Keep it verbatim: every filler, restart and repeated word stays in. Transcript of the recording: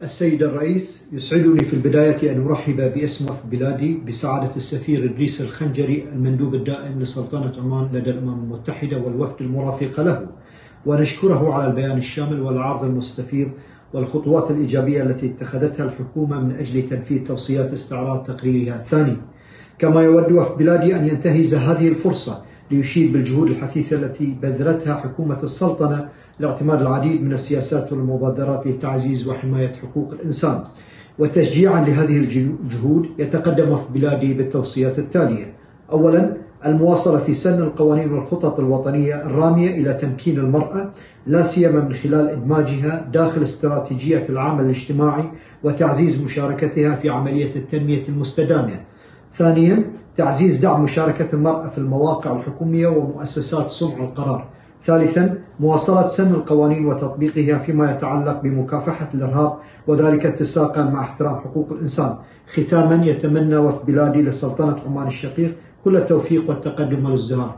السيد الرئيس، يسعدني في البداية أن أرحب باسم وفد بلادي بسعادة السفير إدريس الخنجري المندوب الدائم لسلطنة عمان لدى الأمم المتحدة والوفد المرافق له، ونشكره على البيان الشامل والعرض المستفيض والخطوات الإيجابية التي اتخذتها الحكومة من أجل تنفيذ توصيات استعراض تقريرها الثاني. كما يود وفد بلادي أن ينتهز هذه الفرصة ليشيد بالجهود الحثيثة التي بذلتها حكومة السلطنة لاعتماد العديد من السياسات والمبادرات لتعزيز وحماية حقوق الإنسان. وتشجيعا لهذه الجهود يتقدم وفد بلادي بالتوصيات التالية: أولا، المواصلة في سن القوانين والخطط الوطنية الرامية إلى تمكين المرأة، لا سيما من خلال إدماجها داخل استراتيجية العمل الاجتماعي وتعزيز مشاركتها في عملية التنمية المستدامة. ثانيا، تعزيز دعم مشاركة المرأة في المواقع الحكومية ومؤسسات صنع القرار. ثالثا، مواصلة سن القوانين وتطبيقها فيما يتعلق بمكافحة الإرهاب، وذلك اتساقا مع احترام حقوق الإنسان. ختاما، يتمنى وفد بلادي لسلطنة عمان الشقيق كل التوفيق والتقدم والازدهار.